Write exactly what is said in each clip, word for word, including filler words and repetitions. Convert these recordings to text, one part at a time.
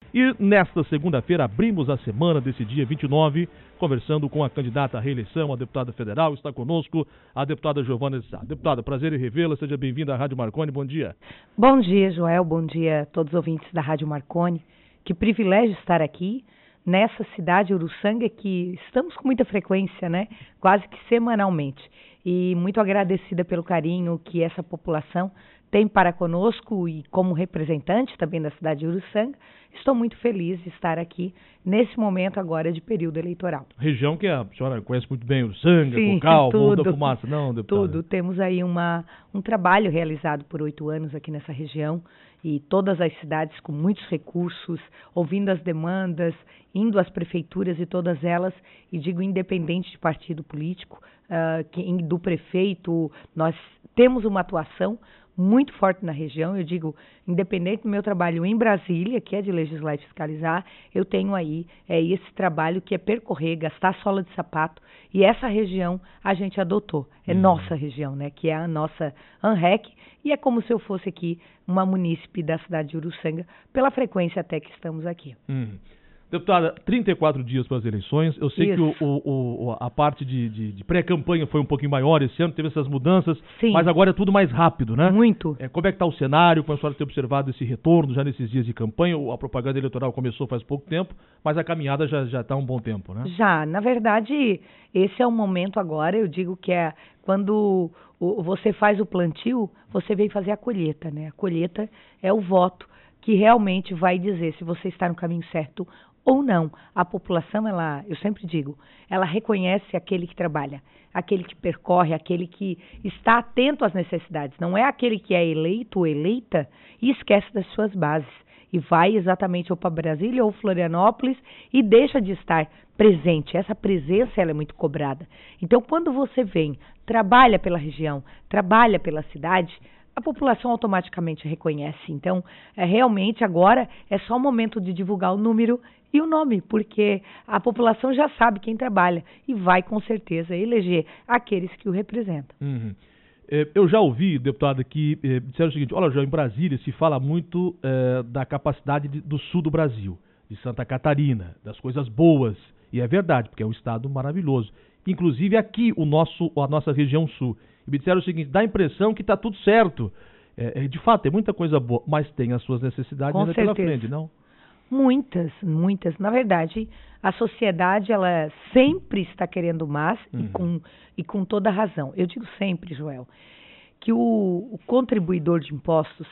E nesta segunda-feira abrimos a semana desse dia vinte e nove, conversando com a candidata à reeleição, a deputada federal. Está conosco a deputada Giovana Sá. Deputada, prazer em revê-la, seja bem-vinda à Rádio Marconi, bom dia. Bom dia, Joel, bom dia a todos os ouvintes da Rádio Marconi. Que privilégio estar aqui nessa cidade, Uruçanga, que estamos com muita frequência, né? Quase que semanalmente. E muito agradecida pelo carinho que essa população tem para conosco e como representante também da cidade de Uruçanga, estou muito feliz de estar aqui nesse momento agora de período eleitoral. Região que a senhora conhece muito bem, Uruçanga, Sim, Cocal, tudo, Morro da Fumaça, não, deputada? Tudo, temos aí uma, um trabalho realizado por oito anos aqui nessa região e todas as cidades com muitos recursos, ouvindo as demandas, indo às prefeituras e todas elas, e digo independente de partido político, uh, que, do prefeito, nós temos uma atuação muito forte na região. Eu digo, independente do meu trabalho em Brasília, que é de legislar e fiscalizar, eu tenho aí é, esse trabalho que é percorrer, gastar sola de sapato, e essa região a gente adotou. É uhum. nossa região, né? Que é a nossa ANREC, e é como se eu fosse aqui uma munícipe da cidade de Uruçanga, pela frequência até que estamos aqui. Uhum. Deputada, trinta e quatro dias para as eleições. Eu sei Isso. que o, o, o, a parte de, de, de pré-campanha foi um pouquinho maior esse ano, teve essas mudanças, Sim. mas agora é tudo mais rápido, né? Muito. É, como é que está o cenário? Como a senhora tem observado esse retorno já nesses dias de campanha? A propaganda eleitoral começou faz pouco tempo, mas a caminhada já já está há um bom tempo, né? Já, na verdade, esse é o momento agora, eu digo que é quando o, você faz o plantio, você vem fazer a colheita, né? A colheita é o voto que realmente vai dizer se você está no caminho certo ou não. A população, ela, eu sempre digo, ela reconhece aquele que trabalha, aquele que percorre, aquele que está atento às necessidades. Não é aquele que é eleito ou eleita e esquece das suas bases e vai exatamente ou para Brasília ou Florianópolis e deixa de estar presente. Essa presença ela é muito cobrada. Então, quando você vem, trabalha pela região, trabalha pela cidade, a população automaticamente reconhece. Então, é, realmente agora é só o momento de divulgar o número e o nome, porque a população já sabe quem trabalha e vai com certeza eleger aqueles que o representam. Uhum. É, eu já ouvi, deputada, que é, disseram o seguinte: olha, já em Brasília se fala muito é, da capacidade de, do sul do Brasil, de Santa Catarina, das coisas boas, e é verdade, porque é um estado maravilhoso. Inclusive aqui, o nosso, a nossa região sul. E me disseram o seguinte: dá a impressão que está tudo certo. É, é, de fato, tem muita coisa boa, mas tem as suas necessidades com ainda certeza. pela frente, não? Muitas, muitas. Na verdade, a sociedade, ela sempre está querendo mais uhum. e, com, e com toda razão. Eu digo sempre, Joel, que o, o contribuidor de impostos,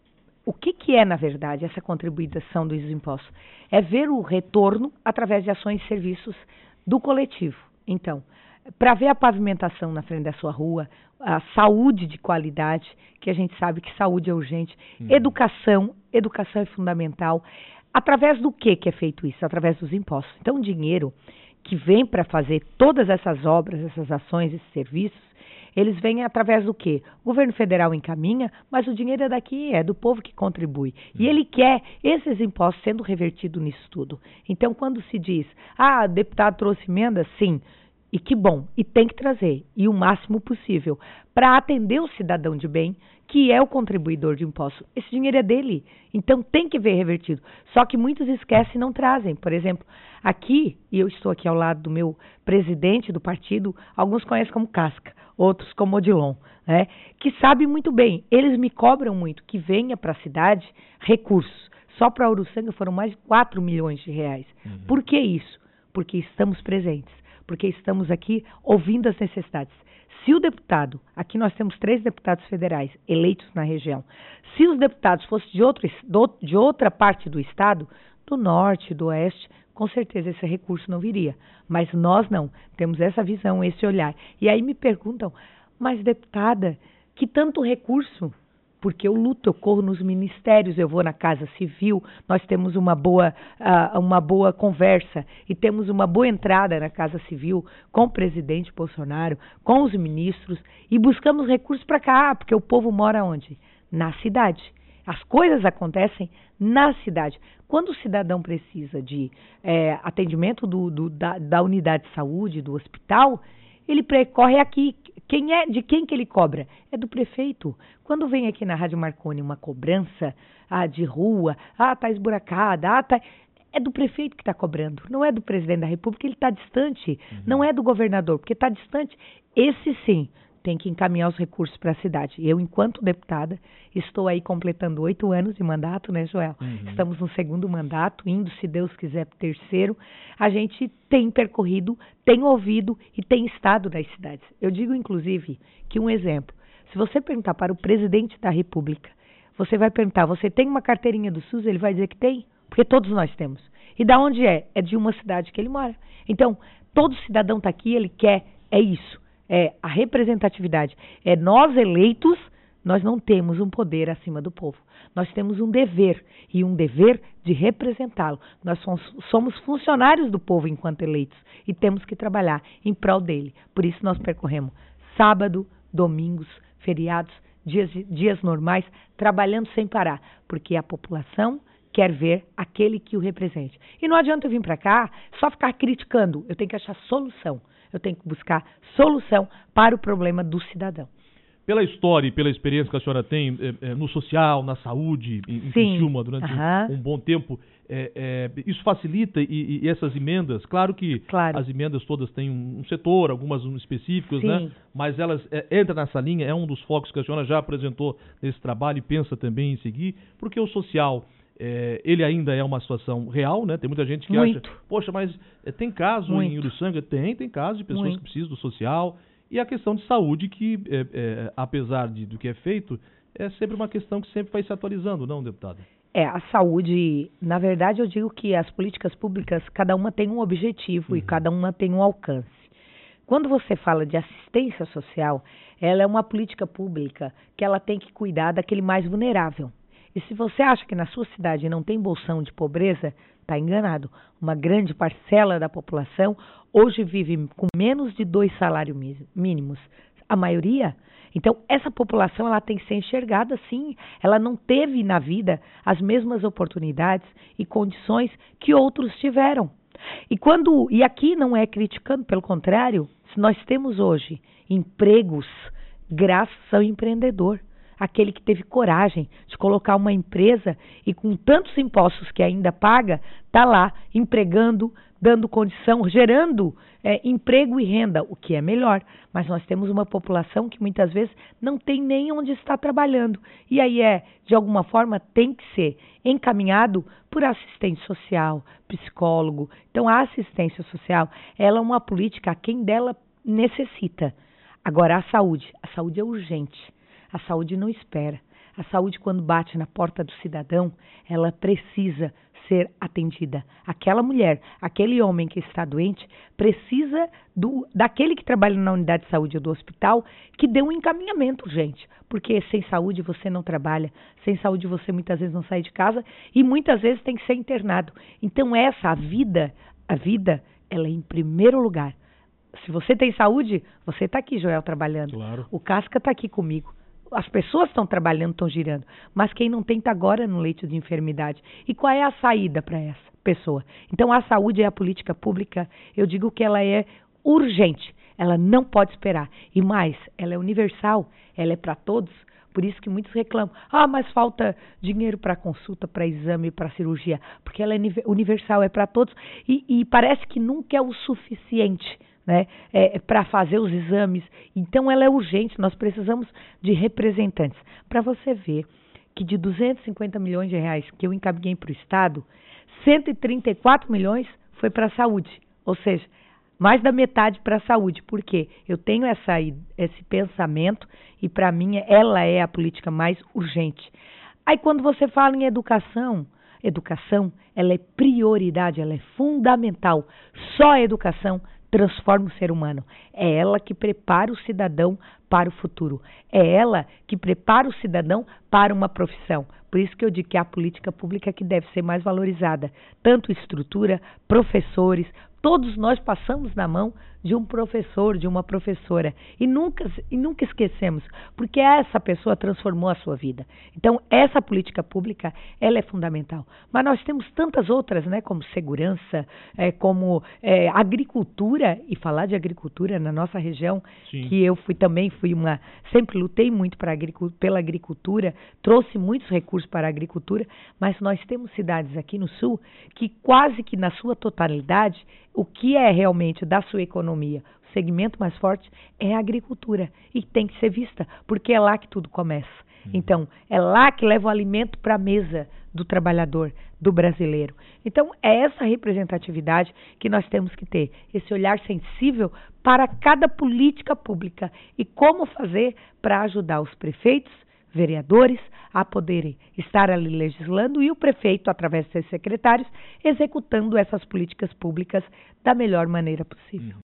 o que, que é, na verdade, essa contribuição dos impostos? É ver o retorno através de ações e serviços do coletivo. Então, para ver a pavimentação na frente da sua rua, a saúde de qualidade, que a gente sabe que saúde é urgente, uhum. educação, educação é fundamental. Através do que que é feito isso? Através dos impostos. Então, o dinheiro que vem para fazer todas essas obras, essas ações, esses serviços, eles vêm através do quê? O governo federal encaminha, mas o dinheiro é daqui, é do povo que contribui. E ele quer esses impostos sendo revertidos nisso tudo. Então, quando se diz, ah, o deputado trouxe emenda, sim, e que bom, e tem que trazer, e o máximo possível, para atender o cidadão de bem, que é o contribuidor de impostos. Esse dinheiro é dele, então tem que ver revertido. Só que muitos esquecem e não trazem. Por exemplo, aqui, e eu estou aqui ao lado do meu presidente do partido, alguns conhecem como Casca, outros como Odilon, né, que sabem muito bem, eles me cobram muito que venha para a cidade recursos. Só para Uruçanga foram mais de quatro milhões de reais. Uhum. Por que isso? Porque estamos presentes. Porque estamos aqui ouvindo as necessidades. Se o deputado, aqui nós temos três deputados federais eleitos na região, se os deputados fossem de, outro, de outra parte do estado, do norte, do oeste, com certeza esse recurso não viria. Mas nós não, temos essa visão, esse olhar. E aí me perguntam, mas deputada, que tanto recurso? Porque eu luto, eu corro nos ministérios, eu vou na Casa Civil, nós temos uma boa, uh, uma boa conversa e temos uma boa entrada na Casa Civil com o presidente Bolsonaro, com os ministros e buscamos recursos para cá, porque o povo mora onde? Na cidade. As coisas acontecem na cidade. Quando o cidadão precisa de é, atendimento do, do, da, da unidade de saúde, do hospital, ele percorre aqui. Quem é, de quem que ele cobra? É do prefeito. Quando vem aqui na Rádio Marconi uma cobrança ah, de rua, ah, tá esburacada, ah, tá... É do prefeito que está cobrando, não é do presidente da República, ele está distante, uhum. Não é do governador, porque está distante. Esse sim tem que encaminhar os recursos para a cidade. Eu, enquanto deputada, estou aí completando oito anos de mandato, né, Joel? Uhum. Estamos no segundo mandato, indo, se Deus quiser, para o terceiro. A gente tem percorrido, tem ouvido e tem estado nas cidades. Eu digo, inclusive, que um exemplo, se você perguntar para o presidente da República, você vai perguntar, você tem uma carteirinha do SUS? Ele vai dizer que tem, porque todos nós temos. E da onde é? É de uma cidade que ele mora. Então, todo cidadão está aqui, ele quer, é isso. É a representatividade. É nós eleitos, nós não temos um poder acima do povo. Nós temos um dever, e um dever de representá-lo. Nós somos, somos funcionários do povo enquanto eleitos e temos que trabalhar em prol dele. Por isso nós percorremos sábado, domingos, feriados, dias, dias normais, trabalhando sem parar, porque a população quer ver aquele que o represente. E não adianta eu vir para cá só ficar criticando, eu tenho que achar solução. Eu tenho que buscar solução para o problema do cidadão. Pela história e pela experiência que a senhora tem é, é, no social, na saúde, em, em Criciúma, durante uhum. um, um bom tempo, é, é, isso facilita e, e essas emendas, claro que claro. As emendas todas têm um, um setor, algumas um específicas, né? Mas elas é, entram nessa linha, é um dos focos que a senhora já apresentou nesse trabalho e pensa também em seguir, porque o social... É, ele ainda é uma situação real, né? Tem muita gente que Muito. acha, poxa, mas é, tem caso Muito. em Uruçanga? Tem, tem caso de pessoas Muito. que precisam do social. E a questão de saúde que, é, é, apesar de, do que é feito, é sempre uma questão que sempre vai se atualizando, não, deputada? É, a saúde, na verdade eu digo que as políticas públicas, cada uma tem um objetivo uhum. e cada uma tem um alcance. Quando você fala de assistência social, ela é uma política pública que ela tem que cuidar daquele mais vulnerável. E se você acha que na sua cidade não tem bolsão de pobreza, está enganado. Uma grande parcela da população hoje vive com menos de dois salários mínimos. A maioria. Então, essa população ela tem que ser enxergada sim. Ela não teve na vida as mesmas oportunidades e condições que outros tiveram. E, quando, e aqui não é criticando, pelo contrário, se nós temos hoje empregos graças ao empreendedor. Aquele que teve coragem de colocar uma empresa e com tantos impostos que ainda paga, está lá empregando, dando condição, gerando é, emprego e renda, o que é melhor. Mas nós temos uma população que muitas vezes não tem nem onde está trabalhando. E aí é, de alguma forma, tem que ser encaminhado por assistente social, psicólogo. Então a assistência social, ela é uma política a quem dela necessita. Agora a saúde, a saúde é urgente. A saúde não espera. A saúde, quando bate na porta do cidadão, ela precisa ser atendida. Aquela mulher, aquele homem que está doente, precisa do, daquele que trabalha na unidade de saúde ou do hospital, que dê um encaminhamento, gente. Porque sem saúde você não trabalha, sem saúde você muitas vezes não sai de casa e muitas vezes tem que ser internado. Então essa, a vida, a vida, ela é em primeiro lugar. Se você tem saúde, você está aqui, Joel, trabalhando. Claro. O Casca está aqui comigo. As pessoas estão trabalhando, estão girando, mas quem não tem está agora no leito de enfermidade. E qual é a saída para essa pessoa? Então, a saúde é a política pública, eu digo que ela é urgente, ela não pode esperar. E mais, ela é universal, ela é para todos, por isso que muitos reclamam. Ah, mas falta dinheiro para consulta, para exame, para cirurgia, porque ela é universal, é para todos. E, e parece que nunca é o suficiente, né, é, para fazer os exames. Então ela é urgente, nós precisamos de representantes. Para você ver que de duzentos e cinquenta milhões de reais que eu encaminhei para o Estado, cento e trinta e quatro milhões foi para a saúde, ou seja, mais da metade para a saúde, porque eu tenho essa, esse pensamento e para mim ela é a política mais urgente. Aí quando você fala em educação, educação ela é prioridade, ela é fundamental, só a educação transforma o ser humano. É ela que prepara o cidadão para o futuro. É ela que prepara o cidadão para uma profissão. Por isso que eu digo que é a política pública que deve ser mais valorizada. Tanto estrutura, professores, todos nós passamos na mão de um professor, de uma professora. E nunca, e nunca esquecemos, porque essa pessoa transformou a sua vida. Então, essa política pública, ela é fundamental. Mas nós temos tantas outras, né, como segurança, é, como é, agricultura, e falar de agricultura na nossa região, Sim. que eu fui também, fui uma, sempre lutei muito para agricu- pela agricultura, trouxe muitos recursos para a agricultura, mas nós temos cidades aqui no Sul que quase que na sua totalidade, o que é realmente da sua economia, o segmento mais forte é a agricultura e tem que ser vista, porque é lá que tudo começa. Uhum. Então, é lá que leva o alimento para a mesa do trabalhador, do brasileiro. Então, é essa representatividade que nós temos que ter, esse olhar sensível para cada política pública e como fazer para ajudar os prefeitos, vereadores, a poderem estar ali legislando e o prefeito, através de seus secretários, executando essas políticas públicas da melhor maneira possível.